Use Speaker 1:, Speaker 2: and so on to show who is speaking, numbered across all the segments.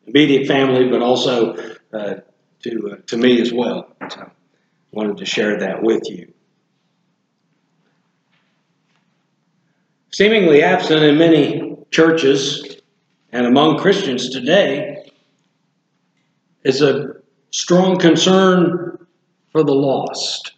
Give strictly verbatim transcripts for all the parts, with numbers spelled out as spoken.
Speaker 1: immediate family, but also uh, to uh, to me as well. So wanted to share that with you. Seemingly absent in many churches and among Christians today is a strong concern for the lost.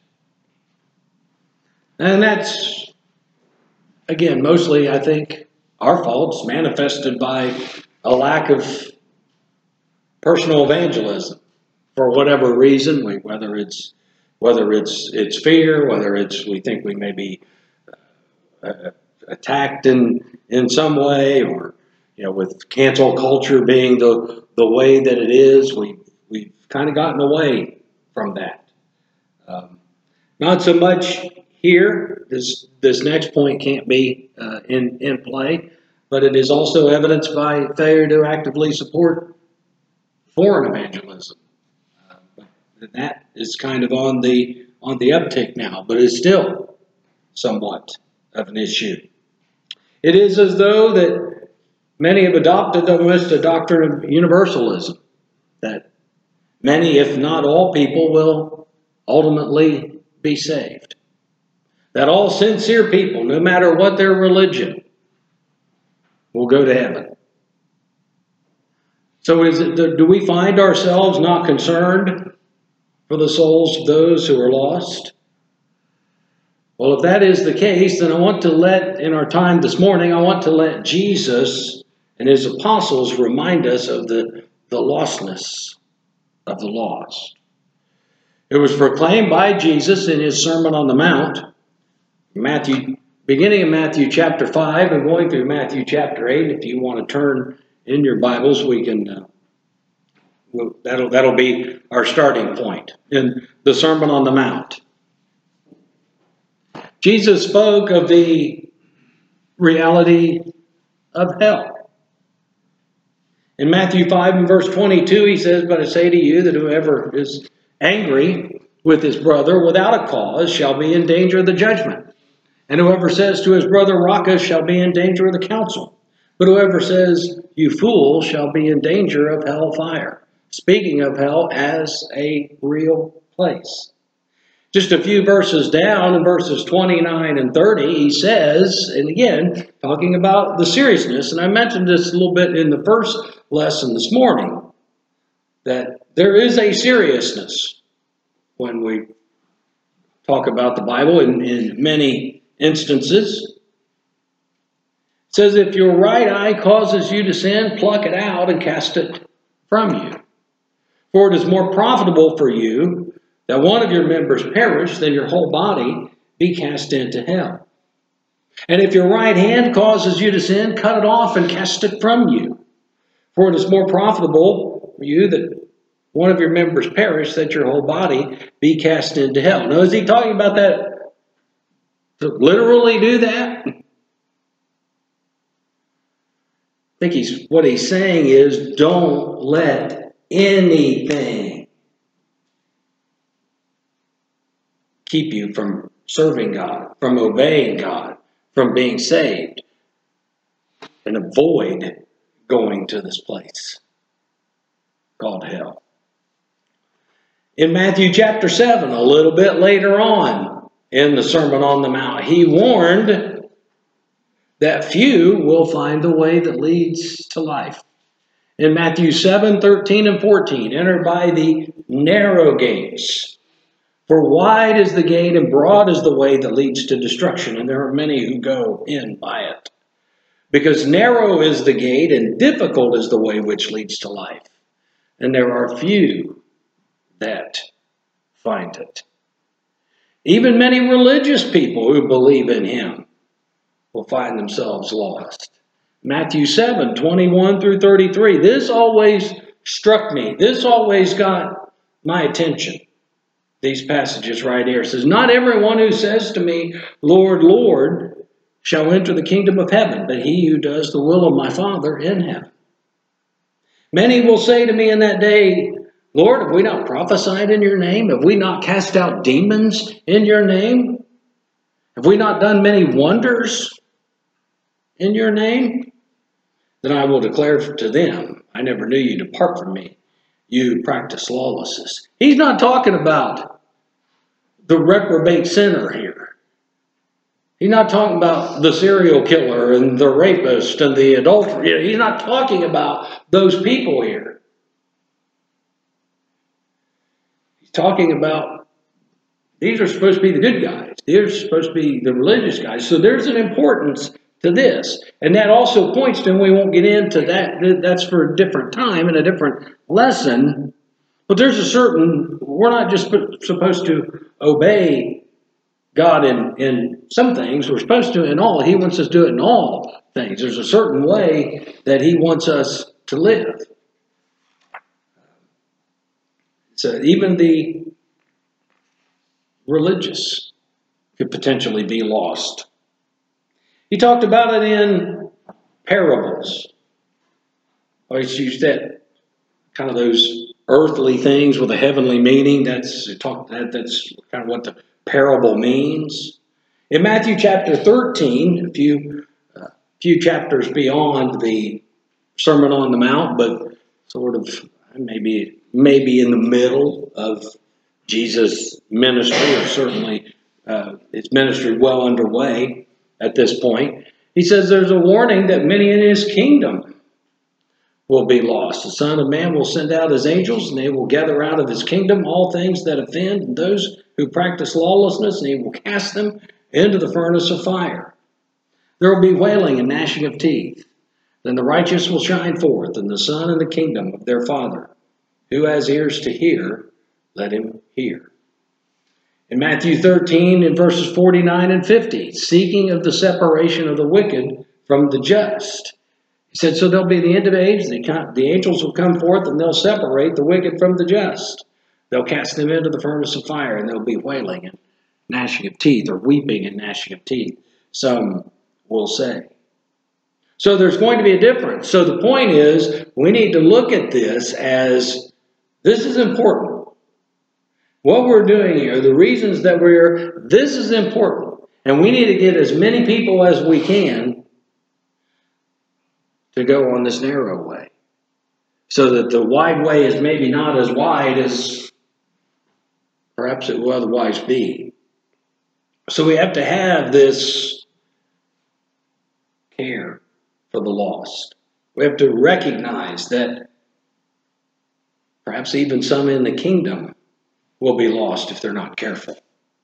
Speaker 1: And that's, again, mostly, I think, our fault. It's manifested by a lack of personal evangelism for whatever reason, whether it's whether it's it's fear, whether it's we think we may be uh, attacked in in some way, or you know, with cancel culture being the the way that it is, we we've kind of gotten away from that. Um, not so much here. This this next point can't be uh, in in play, but it is also evidenced by failure to actively support foreign evangelism. Uh, that is kind of on the on the uptick now, but it's still somewhat of an issue. It is as though that many have adopted almost a doctrine of universalism, that many, if not all people, will ultimately be saved. That all sincere people, no matter what their religion, will go to heaven. So is it, do we find ourselves not concerned for the souls of those who are lost? Well, if that is the case, then I want to let, in our time this morning, I want to let Jesus and his apostles remind us of the, the lostness of the lost. It was proclaimed by Jesus in his Sermon on the Mount, Matthew, beginning in Matthew chapter five and going through Matthew chapter eight. If you want to turn in your Bibles, we can. Uh, we'll, that'll that'll be our starting point in the Sermon on the Mount. Jesus spoke of the reality of hell. In Matthew five and verse twenty-two, he says, "But I say to you that whoever is angry with his brother without a cause shall be in danger of the judgment. And whoever says to his brother, Raca, shall be in danger of the council. But whoever says, you fool, shall be in danger of hell fire." Speaking of hell as a real place. Just a few verses down, in verses twenty-nine and thirty, he says, and again, talking about the seriousness, and I mentioned this a little bit in the first lesson this morning, that there is a seriousness when we talk about the Bible in, in many instances. It says, if your right eye causes you to sin, pluck it out and cast it from you. For it is more profitable for you that one of your members perish than your whole body be cast into hell. And if your right hand causes you to sin, cut it off and cast it from you. For it is more profitable for you that one of your members perish than your whole body be cast into hell. Now, is he talking about that to literally do that? I think he's what he's saying is, don't let anything keep you from serving God, from obeying God, from being saved, and avoid going to this place called hell. In Matthew chapter seven, a little bit later on in the Sermon on the Mount, he warned that few will find the way that leads to life. In Matthew seven, thirteen, and fourteen, enter by the narrow gates. For wide is the gate and broad is the way that leads to destruction, and there are many who go in by it. Because narrow is the gate and difficult is the way which leads to life, and there are few that find it. Even many religious people who believe in him will find themselves lost. Matthew seven, twenty-one through thirty-three. This always struck me. This always got my attention. These passages right here. It says, not everyone who says to me, Lord, Lord, shall enter the kingdom of heaven, but he who does the will of my Father in heaven. Many will say to me in that day, Lord, have we not prophesied in your name? Have we not cast out demons in your name? Have we not done many wonders in your name? Then I will declare to them, I never knew you. Depart from me, you who practice lawlessness. He's not talking about the reprobate sinner here. He's not talking about the serial killer and the rapist and the adulterer. He's not talking about those people here. He's talking about, these are supposed to be the good guys. These are supposed to be the religious guys. So there's an importance to this. And that also points to, and we won't get into that, that's for a different time and a different lesson. But there's a certain, we're not just supposed to obey God in, in some things. We're supposed to in all. He wants us to do it in all things. There's a certain way that he wants us to live. So even the religious could potentially be lost. He talked about it in parables. Always use that, kind of those earthly things with a heavenly meaning. That's talk. That, that's kind of what the parable means. In Matthew chapter thirteen, a few, uh, few chapters beyond the Sermon on the Mount, but sort of maybe maybe in the middle of Jesus' ministry, or certainly uh, his ministry well underway at this point. He says there's a warning that many in his kingdom will be lost. The Son of Man will send out his angels, and they will gather out of his kingdom all things that offend, and those who practice lawlessness, and he will cast them into the furnace of fire. There will be wailing and gnashing of teeth. Then the righteous will shine forth, and the Son in the kingdom of their Father. Who has ears to hear, let him hear. In Matthew thirteen, in verses forty-nine and fifty, speaking of the separation of the wicked from the just, he said, so there'll be the end of age, the, the angels will come forth, and they'll separate the wicked from the just. They'll cast them into the furnace of fire, and there'll be wailing and gnashing of teeth, or weeping and gnashing of teeth, some will say. So there's going to be a difference. So the point is, we need to look at this as, this is important. What we're doing here, the reasons that we're, this is important. And we need to get as many people as we can to go on this narrow way. So that the wide way is maybe not as wide as perhaps it will otherwise be. So we have to have this care for the lost. We have to recognize that perhaps even some in the kingdom will be lost if they're not careful.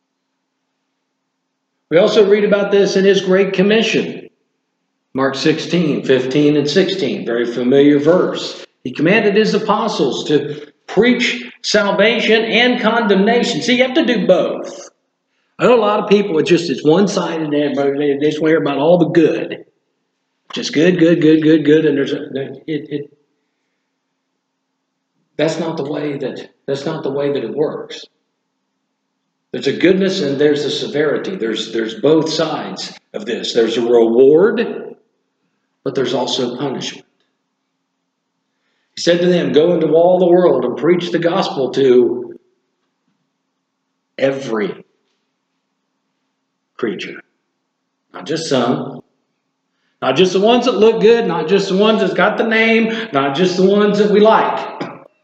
Speaker 1: We also read about this in his Great Commission. Mark sixteen, fifteen, and sixteen, very familiar verse. He commanded his apostles to preach salvation and condemnation. See, you have to do both. I know a lot of people, it's just, it's one-sided, they just want to hear about all the good. Just good, good, good, good, good, and there's a, it, it, that's not the way that, that's not the way that it works. There's a goodness and there's a severity. There's, there's both sides of this. There's a reward, but there's also punishment. He said to them, go into all the world and preach the gospel to every creature. Not just some. Not just the ones that look good. Not just the ones that's got the name. Not just the ones that we like.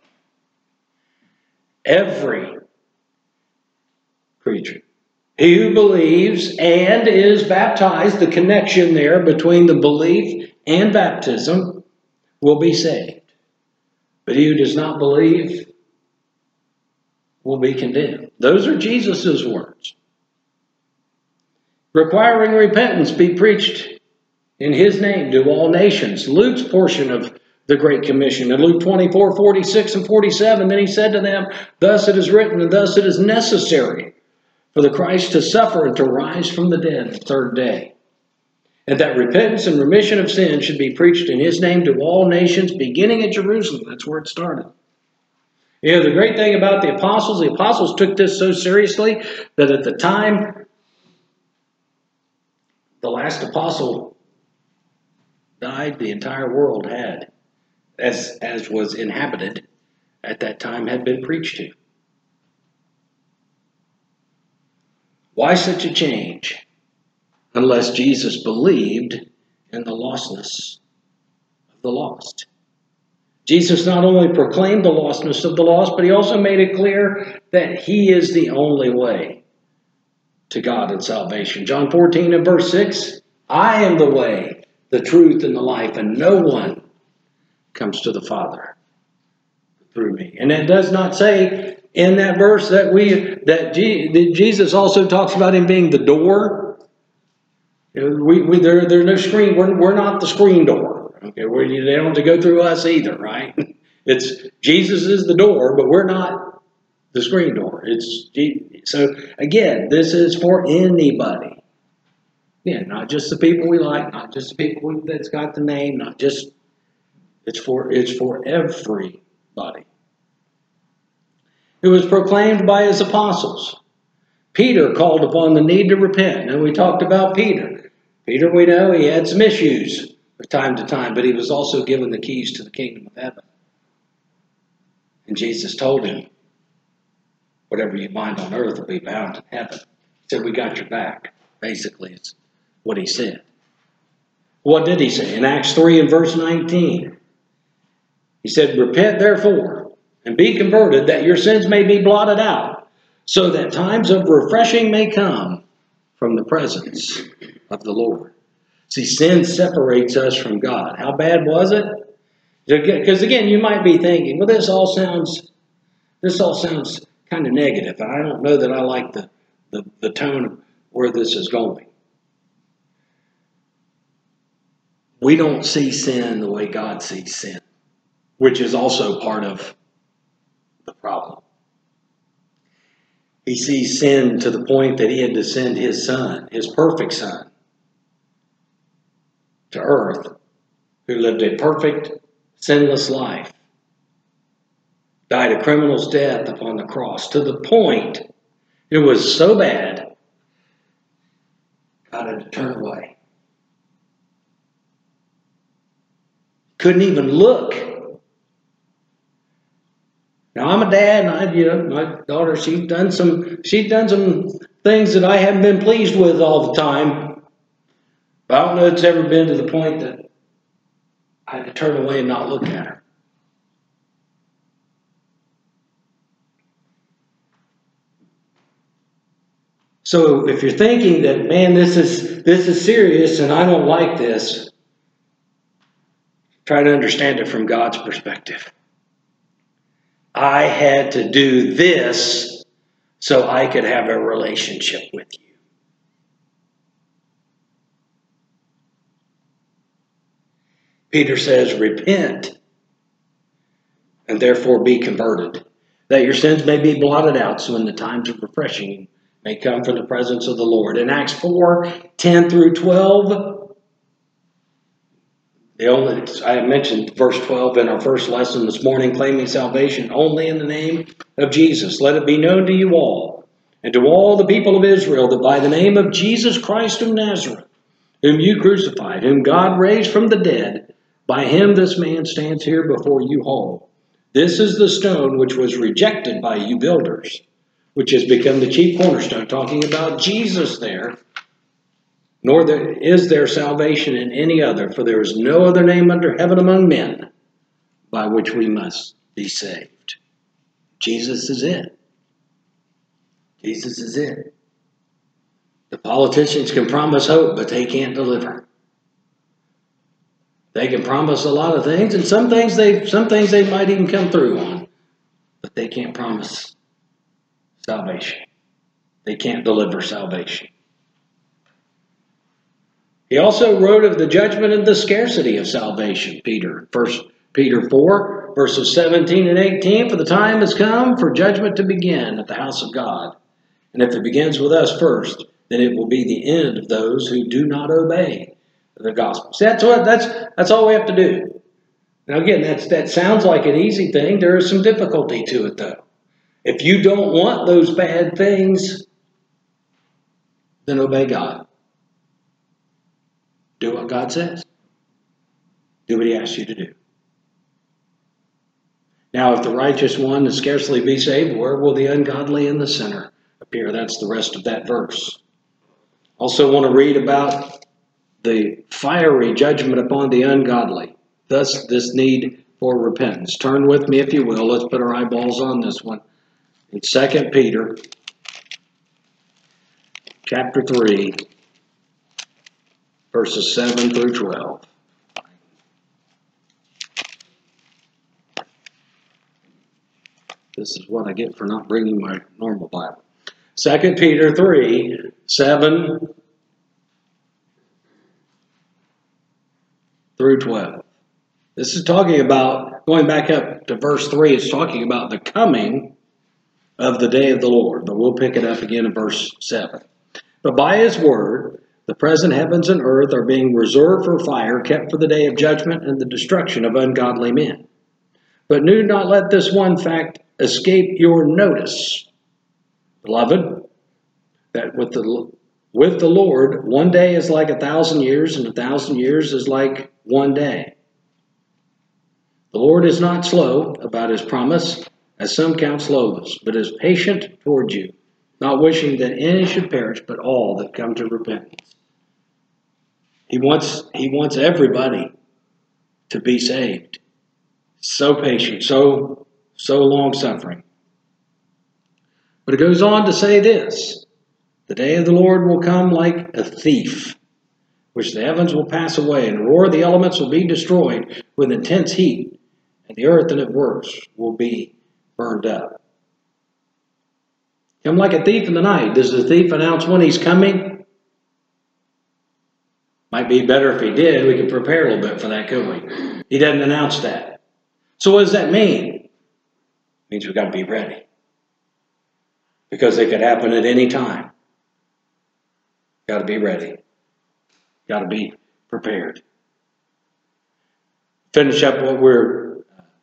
Speaker 1: Every creature. He who believes and is baptized, the connection there between the belief and baptism, will be saved. But he who does not believe will be condemned. Those are Jesus' words. Requiring repentance be preached in his name to all nations. Luke's portion of the Great Commission. In Luke twenty-four, forty-six and forty-seven, then he said to them, thus it is written, and thus it is necessary for the Christ to suffer and to rise from the dead the third day. And that repentance and remission of sin should be preached in his name to all nations, beginning at Jerusalem. That's where it started. You know, the great thing about the apostles, the apostles took this so seriously that at the time the last apostle died, the entire world had, as, as was inhabited at that time, had been preached to. Why such a change? Unless Jesus believed in the lostness of the lost. Jesus not only proclaimed the lostness of the lost, but he also made it clear that he is the only way to God and salvation. John fourteen and verse six, I am the way, the truth, and the life, and no one comes to the Father through me. And it does not say in that verse that we that, G, that Jesus also talks about him being the door. We, we there, there's no screen. We're, we're not the screen door. Okay, we're, they don't have to go through us either, right? It's Jesus is the door, but we're not the screen door. It's so again, this is for anybody. Yeah, not just the people we like, not just the people that's got the name, not just. It's for it's for everybody. It was proclaimed by his apostles. Peter called upon the need to repent. And we talked about Peter. Peter, we know he had some issues from time to time, but he was also given the keys to the kingdom of heaven. And Jesus told him, whatever you bind on earth will be bound in heaven. He said, we got your back. Basically, it's what he said. What did he say? In Acts three and verse nineteen, he said, repent therefore, and be converted, that your sins may be blotted out, so that times of refreshing may come from the presence of the Lord. See, sin separates us from God. How bad was it? Because again, you might be thinking, well, this all sounds, this all sounds kind of negative, and I don't know that I like the, the, the tone of where this is going. We don't see sin the way God sees sin, which is also part of the problem. He sees sin to the point that he had to send his son, his perfect son, to earth, who lived a perfect, sinless life, died a criminal's death upon the cross, to the point it was so bad, God had to turn away. Couldn't even look. Now I'm a dad, and I, you know, my daughter, she's done some, she's done some things that I haven't been pleased with all the time. But I don't know if it's ever been to the point that I had to turn away and not look at her. So if you're thinking that, man, this is this is serious and I don't like this, try to understand it from God's perspective. I had to do this so I could have a relationship with you. Peter says, repent and therefore be converted, that your sins may be blotted out, so in the times of refreshing may come from the presence of the Lord. In Acts four, ten through twelve, the only, I mentioned verse twelve in our first lesson this morning, claiming salvation only in the name of Jesus. Let it be known to you all, and to all the people of Israel, that by the name of Jesus Christ of Nazareth, whom you crucified, whom God raised from the dead, by him this man stands here before you whole. This is the stone which was rejected by you builders, which has become the chief cornerstone, talking about Jesus there. Nor there is there salvation in any other, for there is no other name under heaven among men by which we must be saved. Jesus is it. Jesus is it. The politicians can promise hope, but they can't deliver. They can promise a lot of things, and some things they some things they might even come through on, but they can't promise salvation. They can't deliver salvation. He also wrote of the judgment and the scarcity of salvation, Peter. First Peter four, verses seventeen and eighteen, for the time has come for judgment to begin at the house of God. And if it begins with us first, then it will be the end of those who do not obey the gospel. See, that's what that's that's all we have to do. Now again, that's that sounds like an easy thing. There is some difficulty to it though. If you don't want those bad things, then obey God. Do what God says. Do what he asks you to do. Now, if the righteous one is scarcely be saved, where will the ungodly and the sinner appear? That's the rest of that verse. Also want to read about the fiery judgment upon the ungodly. Thus, this need for repentance. Turn with me, if you will. Let's put our eyeballs on this one. In Second Peter, chapter three, verses seven through twelve. This is what I get for not bringing my normal Bible. Second Peter three, seven through twelve. This is talking about, going back up to verse three, it's talking about the coming of the day of the Lord. But we'll pick it up again in verse seven. But by his word, the present heavens and earth are being reserved for fire, kept for the day of judgment and the destruction of ungodly men. But do not let this one fact escape your notice, beloved, that with the with the Lord, one day is like a thousand years, and a thousand years is like one day. The Lord is not slow about his promise, as some count slowness, but is patient toward you, not wishing that any should perish, but all that come to repentance. He wants, he wants everybody to be saved. So patient, so, so long-suffering. But it goes on to say this: the day of the Lord will come like a thief, which the heavens will pass away, and the roar of the elements will be destroyed with intense heat, and the earth and its works will be burned up. Come like a thief in the night. Does the thief announce when he's coming? Might be better if he did. We could prepare a little bit for that, couldn't we? He doesn't announce that. So what does that mean? It means we've got to be ready. Because it could happen at any time. Got to be ready. Got to be prepared. Finish up what we're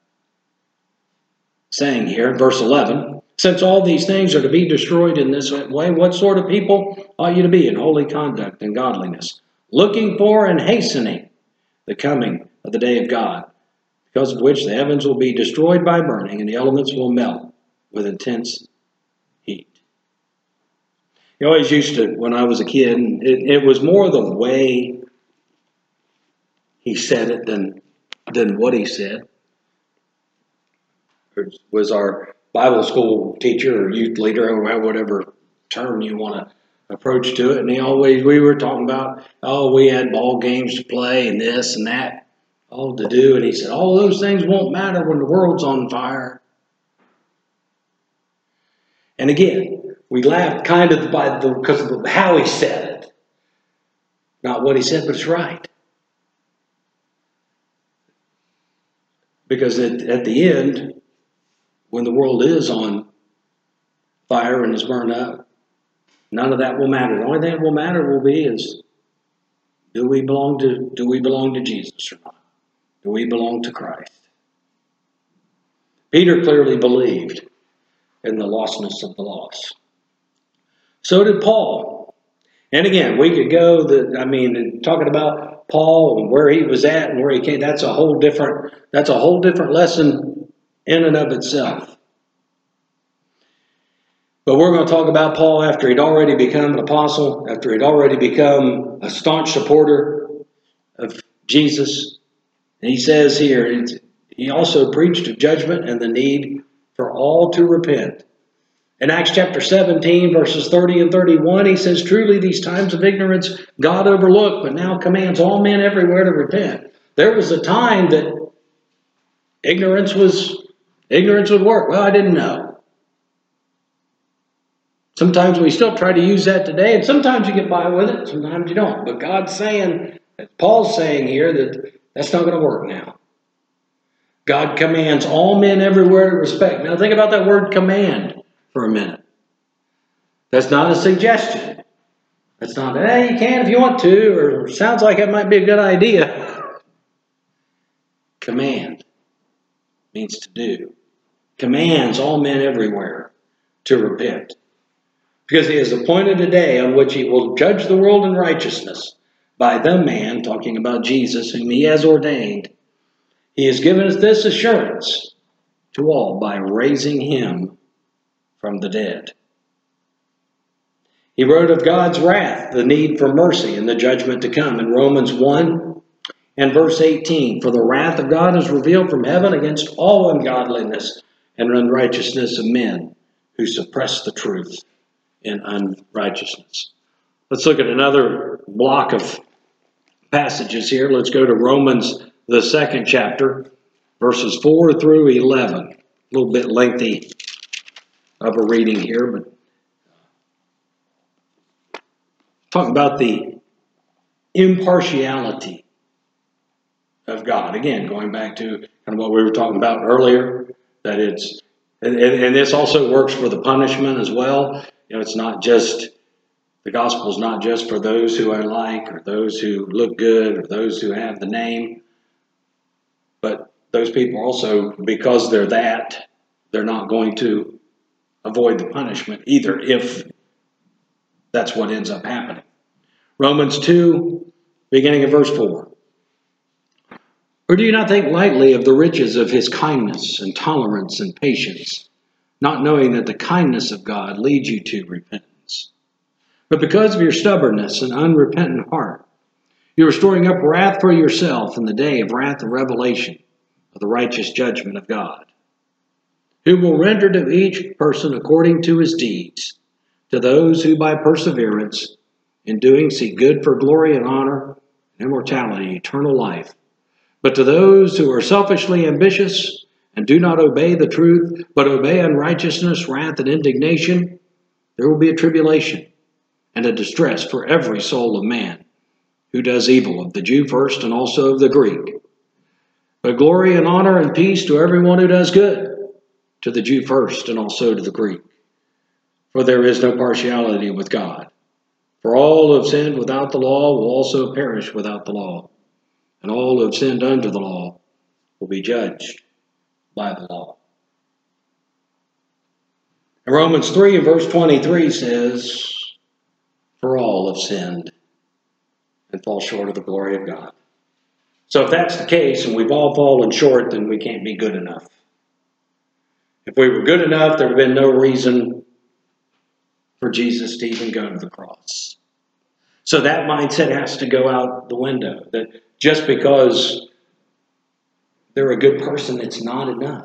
Speaker 1: saying here in verse eleven. Since all these things are to be destroyed in this way, what sort of people ought you to be in holy conduct and godliness, looking for and hastening the coming of the day of God, because of which the heavens will be destroyed by burning, and the elements will melt with intense heat. You always used to, when I was a kid, it, it was more the way he said it than, than what he said. It was our Bible school teacher or youth leader, or whatever term you want to approach to it. And he always, we were talking about, oh, we had ball games to play and this and that, all to do. And he said, all those things won't matter when the world's on fire. And again, we laughed kind of by the, because of how he said it. Not what he said, but it's right. Because at, at the end, when the world is on fire and is burned up, none of that will matter. The only thing that will matter will be is, do we belong to, do we belong to Jesus or not? Do we belong to Christ? Peter clearly believed in the lostness of the lost. So did Paul. And again, we could go, the, I mean, talking about Paul and where he was at and where he came, that's a whole different, that's a whole different lesson in and of itself. But we're going to talk about Paul after he'd already become an apostle, after he'd already become a staunch supporter of Jesus. And he says here, he also preached of judgment and the need for all to repent. In Acts chapter seventeen, verses thirty and thirty-one, he says, truly these times of ignorance God overlooked, but now commands all men everywhere to repent. There was a time that ignorance was ignorance would work. Well, I didn't know. Sometimes we still try to use that today, and sometimes you get by with it, sometimes you don't. But God's saying, Paul's saying here, that that's not going to work now. God commands all men everywhere to respect. Now think about that word command for a minute. That's not a suggestion. That's not, hey, you can if you want to, or sounds like it might be a good idea. Command means to do. Commands all men everywhere to repent. Because he has appointed a day on which he will judge the world in righteousness by the man, talking about Jesus, whom he has ordained. He has given us this assurance to all by raising him from the dead. He wrote of God's wrath, the need for mercy, and the judgment to come in Romans one And verse eighteen, for the wrath of God is revealed from heaven against all ungodliness and unrighteousness of men who suppress the truth in unrighteousness. Let's look at another block of passages here. Let's go to Romans, the second chapter, verses four through eleven. A little bit lengthy of a reading here, but talk about the impartiality of God. Again, going back to kind of what we were talking about earlier, that it's, and, and this also works for the punishment as well. You know, it's not just, the gospel is not just for those who I like or those who look good or those who have the name, but those people also, because they're that, they're not going to avoid the punishment either if that's what ends up happening. Romans two, beginning of verse four. Or do you not think lightly of the riches of his kindness and tolerance and patience, not knowing that the kindness of God leads you to repentance? But because of your stubbornness and unrepentant heart, you are storing up wrath for yourself in the day of wrath and revelation of the righteous judgment of God, who will render to each person according to his deeds, to those who by perseverance in doing seek good for glory and honor, and immortality, eternal life. But to those who are selfishly ambitious and do not obey the truth, but obey unrighteousness, wrath, and indignation, there will be a tribulation and a distress for every soul of man who does evil, of the Jew first and also of the Greek. But glory and honor and peace to everyone who does good, to the Jew first and also to the Greek. For there is no partiality with God. For all who have sinned without the law will also perish without the law. And all who have sinned under the law will be judged by the law. And Romans three and verse twenty-three says, for all have sinned and fall short of the glory of God. So if that's the case, and we've all fallen short, then we can't be good enough. If we were good enough, there would have been no reason for Jesus to even go to the cross. So that mindset has to go out the window, that just because they're a good person, it's not enough.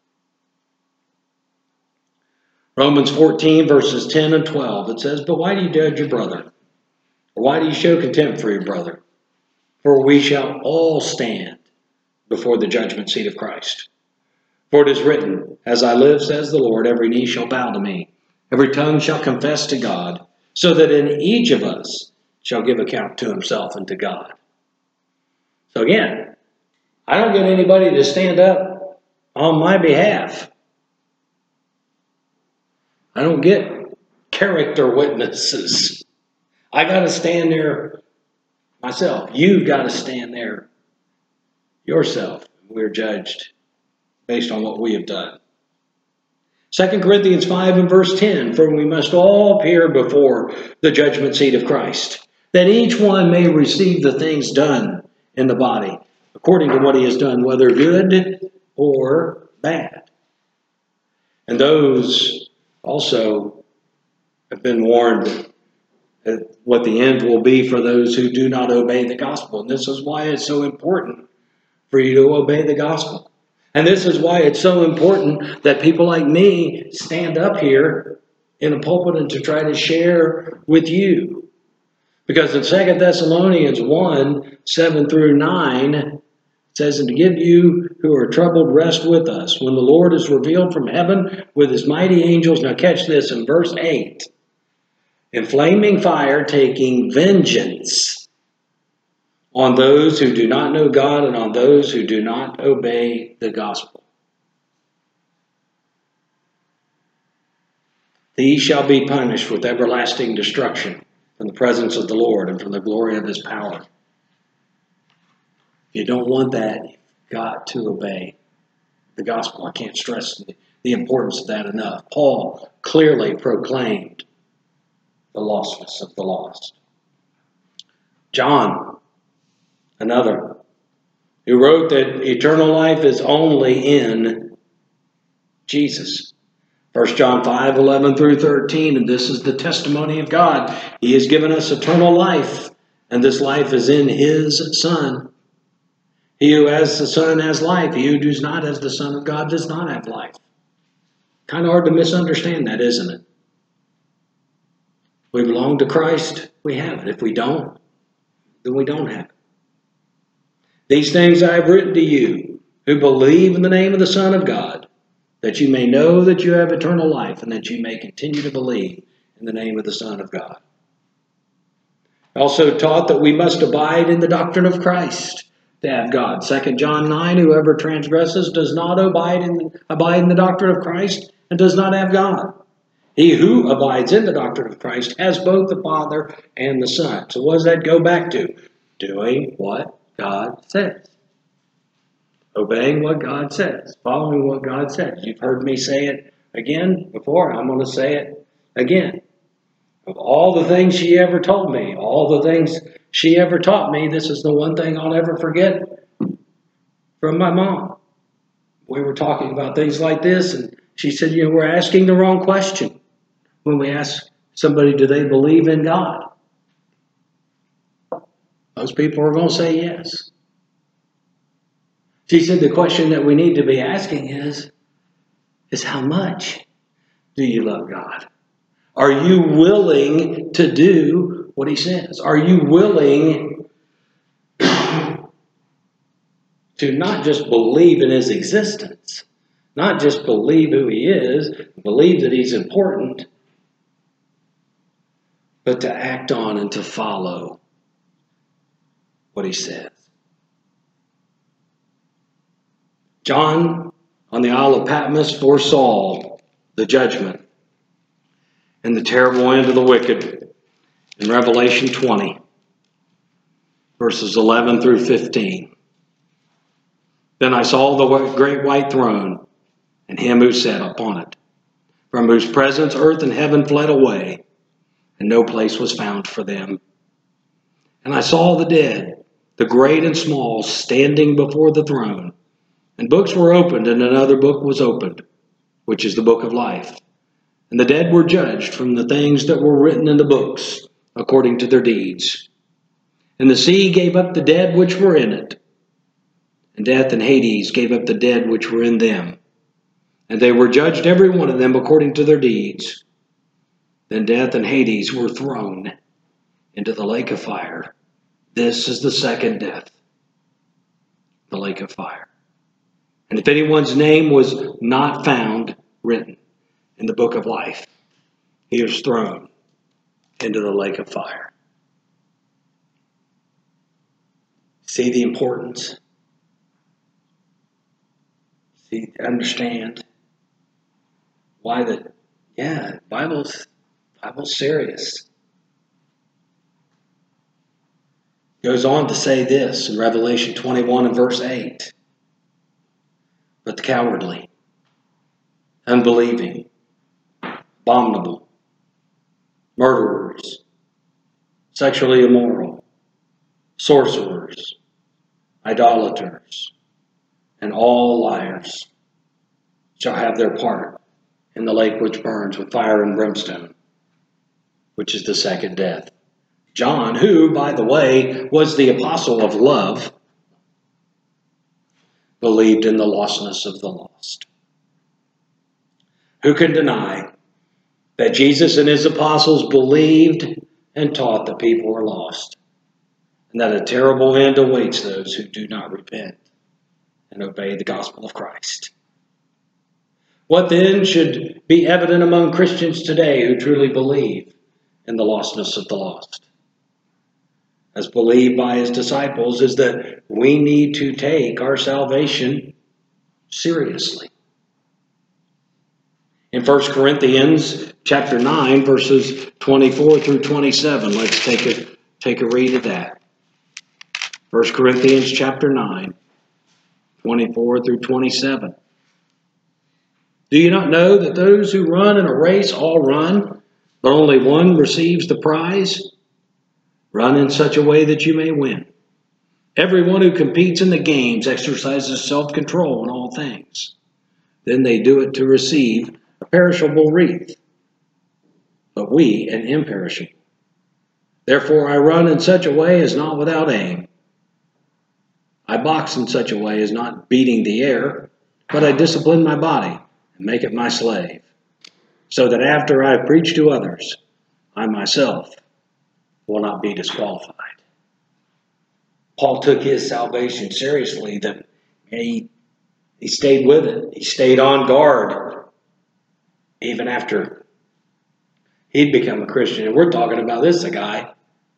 Speaker 1: Romans fourteen, verses ten and twelve, it says, but why do you judge your brother? Or why do you show contempt for your brother? For we shall all stand before the judgment seat of Christ. For it is written, as I live, says the Lord, every knee shall bow to me, every tongue shall confess to God, so that in each of us shall give account to himself and to God. So again, I don't get anybody to stand up on my behalf. I don't get character witnesses. I got to stand there myself. You've got to stand there yourself. We're judged based on what we have done. Second Corinthians five and verse ten, for we must all appear before the judgment seat of Christ, that each one may receive the things done in the body, according to what he has done, whether good or bad. And those also have been warned at what the end will be for those who do not obey the gospel. And this is why it's so important for you to obey the gospel. And this is why it's so important that people like me stand up here in a pulpit and to try to share with you. Because in Second Thessalonians one, seven through nine, it says, and to give you who are troubled rest with us, when the Lord is revealed from heaven with his mighty angels. Now catch this in verse eight. In flaming fire, taking vengeance on those who do not know God and on those who do not obey the gospel. These shall be punished with everlasting destruction from the presence of the Lord and from the glory of his power. If you don't want that, you've got to obey the gospel. I can't stress the, the importance of that enough. Paul clearly proclaimed the lostness of the lost. John, another, who wrote that eternal life is only in Jesus. First John five, eleven through thirteen, and this is the testimony of God. He has given us eternal life, and this life is in his Son. He who has the Son has life. He who does not has the Son of God does not have life. Kind of hard to misunderstand that, isn't it? If we belong to Christ, we have it. If we don't, then we don't have it. These things I have written to you who believe in the name of the Son of God, that you may know that you have eternal life and that you may continue to believe in the name of the Son of God. I also taught that we must abide in the doctrine of Christ to have God. Second John nine, whoever transgresses does not abide in, abide in the doctrine of Christ and does not have God. He who abides in the doctrine of Christ has both the Father and the Son. So what does that go back to? Doing what God says. Obeying what God says. Following what God says. You've heard me say it again before. I'm going to say it again. Of all the things she ever told me, all the things she ever taught me, this is the one thing I'll never forget from my mom. We were talking about things like this, and she said, you know, we're asking the wrong question when we ask somebody, do they believe in God? Most people are going to say yes. She said the question that we need to be asking is, is how much do you love God? Are you willing to do what he says? Are you willing to not just believe in his existence, not just believe who he is, believe that he's important, but to act on and to follow what he says? John, on the Isle of Patmos, foresaw the judgment and the terrible end of the wicked in Revelation twenty, verses eleven through fifteen. Then I saw the great white throne and him who sat upon it, from whose presence earth and heaven fled away, and no place was found for them. And I saw the dead, the great and small, standing before the throne. And books were opened, and another book was opened, which is the book of life. And the dead were judged from the things that were written in the books, according to their deeds. And the sea gave up the dead which were in it. And death and Hades gave up the dead which were in them. And they were judged every one of them according to their deeds. Then death and Hades were thrown into the lake of fire. This is the second death, the lake of fire. And if anyone's name was not found written in the book of life, he is thrown into the lake of fire. See the importance? See, understand why the, yeah, Bible's, Bible's serious. Goes on to say this in Revelation twenty-one and verse eight. But the cowardly, unbelieving, abominable, murderers, sexually immoral, sorcerers, idolaters, and all liars shall have their part in the lake which burns with fire and brimstone, which is the second death. John, who, by the way, was the apostle of love, believed in the lostness of the lost. Who can deny that Jesus and his apostles believed and taught that people were lost, and that a terrible end awaits those who do not repent and obey the gospel of Christ? What then should be evident among Christians today who truly believe in the lostness of the lost, as believed by his disciples, is that we need to take our salvation seriously. In First Corinthians chapter nine, verses twenty-four through twenty-seven, let's take a, take a read of that. First Corinthians chapter nine, twenty-four through twenty-seven. Do you not know that those who run in a race all run, but only one receives the prize? Run in such a way that you may win. Everyone who competes in the games exercises self-control in all things. Then they do it to receive a perishable wreath, but we an imperishable. Therefore I run in such a way as not without aim. I box in such a way as not beating the air, but I discipline my body and make it my slave, so that after I preach to others, I myself will not be disqualified. Paul took his salvation seriously, that he, he stayed with it. He stayed on guard even after he'd become a Christian. And we're talking about this, a guy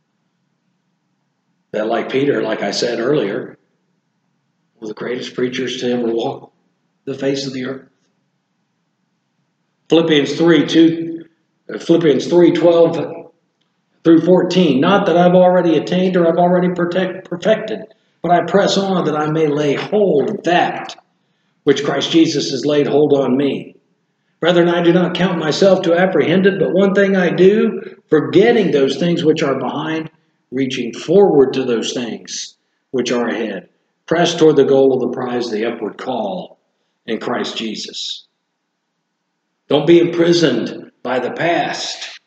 Speaker 1: that, like Peter, like I said earlier, was the greatest preachers to ever walk the face of the earth. Philippians three, two, Philippians three, twelve through fourteen. Not that I've already attained or I've already protect, perfected, but I press on that I may lay hold of that which Christ Jesus has laid hold on me. Brethren, I do not count myself to have apprehended, but one thing I do, forgetting those things which are behind, reaching forward to those things which are ahead. Press toward the goal of the prize, the upward call in Christ Jesus. Don't be imprisoned by the past.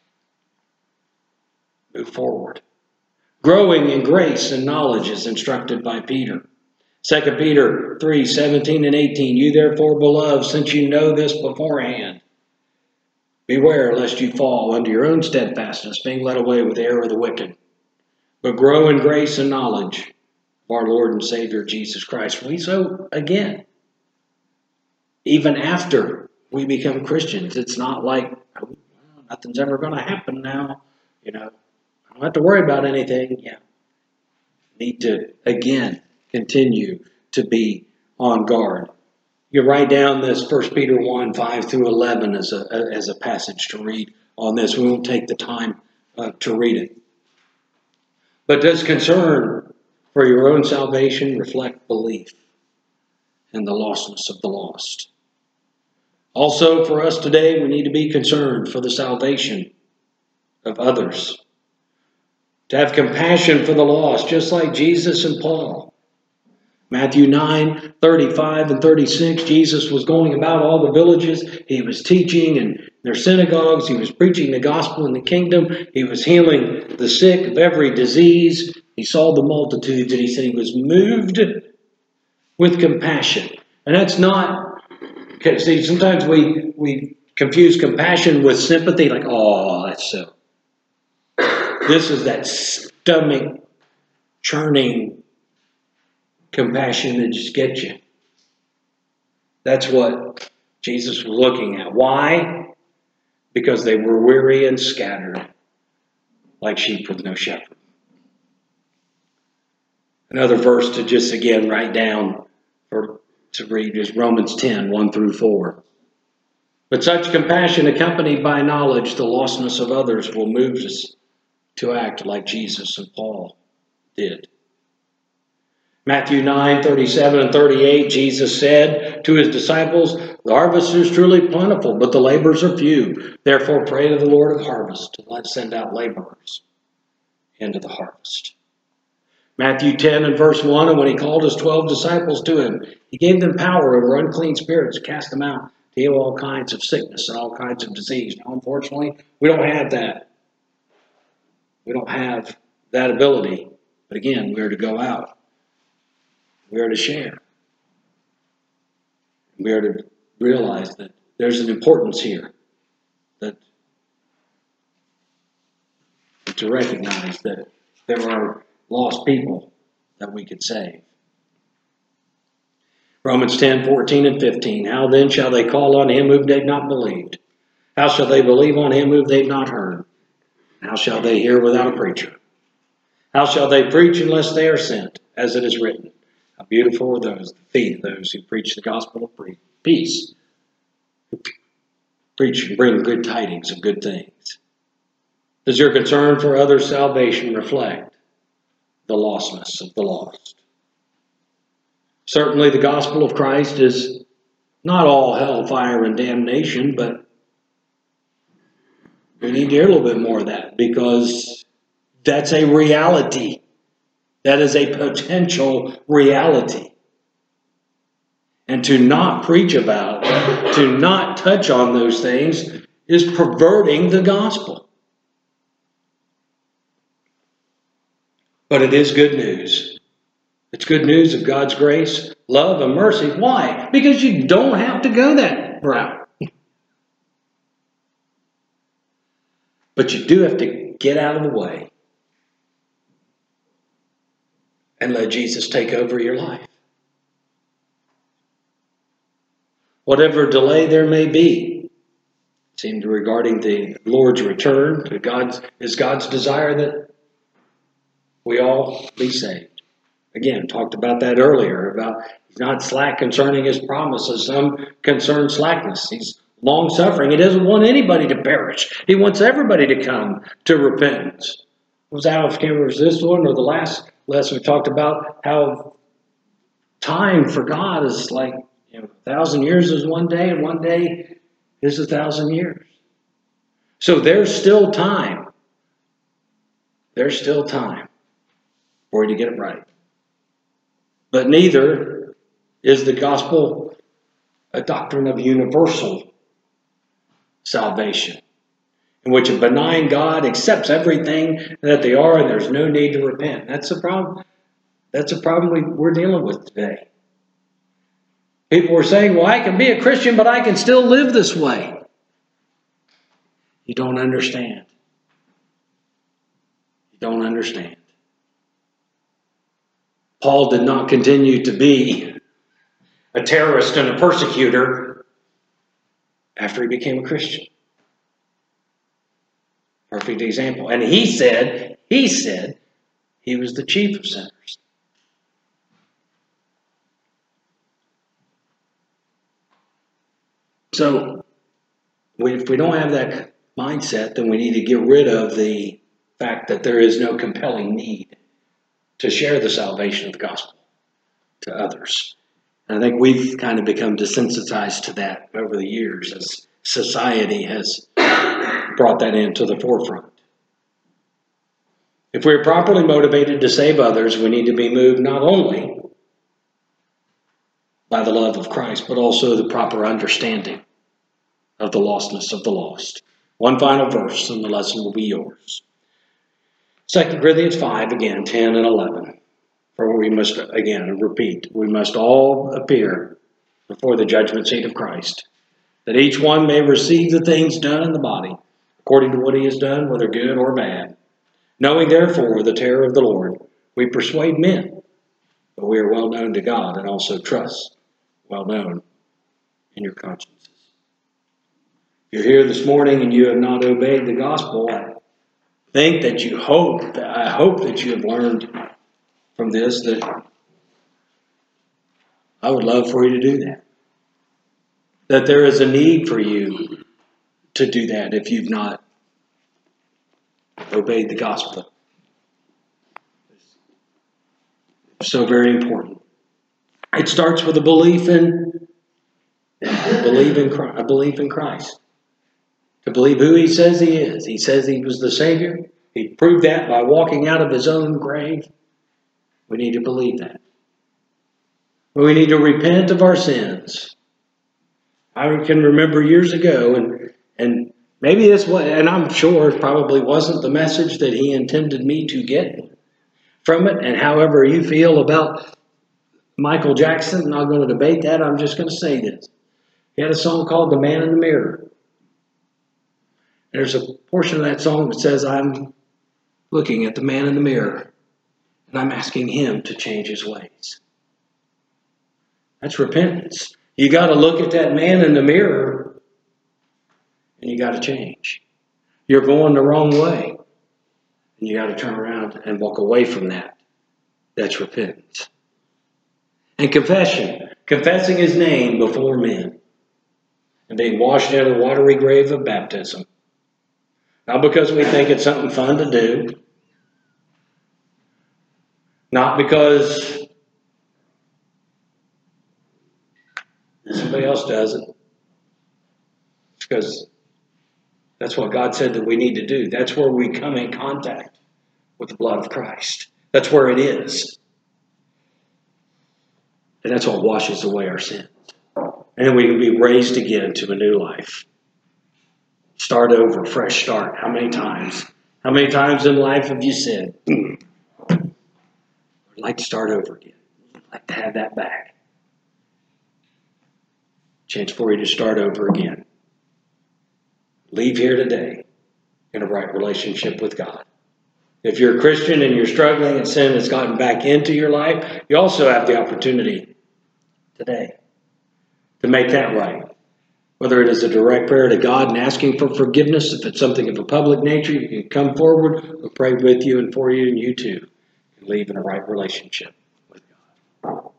Speaker 1: Move forward. Growing in grace and knowledge is instructed by Peter. Second Peter three, seventeen and eighteen. You therefore, beloved, since you know this beforehand, beware lest you fall under your own steadfastness, being led away with the error of the wicked. But grow in grace and knowledge of our Lord and Savior Jesus Christ. We so, again, even after we become Christians, it's not like, oh, nothing's ever going to happen now. You know, I don't have to worry about anything. Yeah. Need to, again, continue to be on guard. You write down this First Peter one, five through eleven as a, as a passage to read on this. We won't take the time uh, to read it. But does concern for your own salvation reflect belief in the lostness of the lost? Also, for us today, we need to be concerned for the salvation of others. To have compassion for the lost, just like Jesus and Paul. Matthew nine, thirty-five and thirty-six, Jesus was going about all the villages. He was teaching in their synagogues. He was preaching the gospel in the kingdom. He was healing the sick of every disease. He saw the multitudes, and he said he was moved with compassion. And that's not, because see, sometimes we, we confuse compassion with sympathy, like, oh, that's so. This is that stomach churning compassion that just gets you. That's what Jesus was looking at. Why? Because they were weary and scattered, like sheep with no shepherd. Another verse to just again write down or to read is Romans ten, one through four. But such compassion accompanied by knowledge, the lostness of others, will move us to act like Jesus and Paul did. Matthew nine, thirty-seven and thirty-eight, Jesus said to his disciples, the harvest is truly plentiful, but the laborers are few. Therefore pray to the Lord of harvest to let send out laborers into the harvest. Matthew ten and verse one, and when he called his twelve disciples to him, he gave them power over unclean spirits to cast them out, to heal all kinds of sickness and all kinds of disease. Now, unfortunately, we don't have that. We don't have that ability. But again, we are to go out. We are to share. We are to realize that there's an importance here. That to recognize that there are lost people that we could save. Romans ten, fourteen and fifteen. How then shall they call on him whom they've not believed? How shall they believe on him whom they've not heard? How shall they hear without a preacher? How shall they preach unless they are sent? As it is written, how beautiful are those, the feet of those who preach the gospel of peace, who preach and bring good tidings of good things. Does your concern for others' salvation reflect the lostness of the lost? Certainly the gospel of Christ is not all hellfire and damnation, but we need to hear a little bit more of that, because that's a reality. That is a potential reality. And to not preach about, to not touch on those things, is perverting the gospel. But it is good news It's good news of God's grace, love, and mercy. Why? Because you don't have to go that route. But you do have to get out of the way and let Jesus take over your life. Whatever delay there may be, it seems regarding the Lord's return, to God's is God's desire that we all be saved. Again, talked about that earlier, about he's not slack concerning his promises. Some concern slackness. He's long-suffering. He doesn't want anybody to perish. He wants everybody to come to repentance. It was out of, I can't remember if it was this one or the last lesson we talked about how time for God is like, you know, a thousand years is one day, and one day is a thousand years. So there's still time. There's still time for you to get it right. But neither is the gospel a doctrine of universal salvation, in which a benign God accepts everything that they are and there's no need to repent. That's a problem. That's a problem we, we're dealing with today. People are saying, well, I can be a Christian, but I can still live this way. You don't understand. You don't understand. Paul did not continue to be a terrorist and a persecutor after he became a Christian. Perfect example. And he said, he said he was the chief of sinners. So if we don't have that mindset, then we need to get rid of the fact that there is no compelling need to share the salvation of the gospel to others. And I think we've kind of become desensitized to that over the years as society has brought that into the forefront. If we're properly motivated to save others, we need to be moved not only by the love of Christ, but also the proper understanding of the lostness of the lost. One final verse, and the lesson will be yours. Second Corinthians five, again, ten and eleven. For we must, again, repeat, we must all appear before the judgment seat of Christ, that each one may receive the things done in the body, according to what he has done, whether good or bad. Knowing, therefore, the terror of the Lord, we persuade men, but we are well known to God, and also trust, well known in your consciences. You're here this morning and you have not obeyed the gospel. I think that you hope, I hope that you have learned from this that I would love for you to do that. That there is a need for you to do that if you've not obeyed the gospel. It's so very important. It starts with a belief in believe in Christ, a belief in Christ. To believe who he says he is. He says he was the Savior. He proved that by walking out of his own grave. We need to believe that. We need to repent of our sins. I can remember years ago, and and maybe this was, and I'm sure it probably wasn't the message that he intended me to get from it. And however you feel about Michael Jackson, I'm not going to debate that. I'm just going to say this. He had a song called "The Man in the Mirror." There's a portion of that song that says, I'm looking at the man in the mirror, and I'm asking him to change his ways. That's repentance. You got to look at that man in the mirror, and you got to change. You're going the wrong way, and you got to turn around and walk away from that. That's repentance. And confession. Confessing his name before men, and being washed in the watery grave of baptism. Not because we think it's something fun to do. Not because somebody else does it. It's because that's what God said that we need to do. That's where we come in contact with the blood of Christ. That's where it is. And that's what washes away our sins. And then we can be raised again to a new life. Start over, fresh start. How many times? How many times in life have you said, I'd like to start over again? I'd like to have that back. Chance for you to start over again. Leave here today in a right relationship with God. If you're a Christian and you're struggling and sin has gotten back into your life, you also have the opportunity today to make that right. Whether it is a direct prayer to God and asking for forgiveness, if it's something of a public nature, you can come forward. We'll pray with you and for you, and you too can live in a right relationship with God.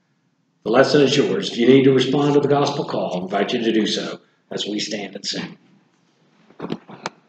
Speaker 1: The lesson is yours. If you need to respond to the gospel call, I invite you to do so as we stand and sing.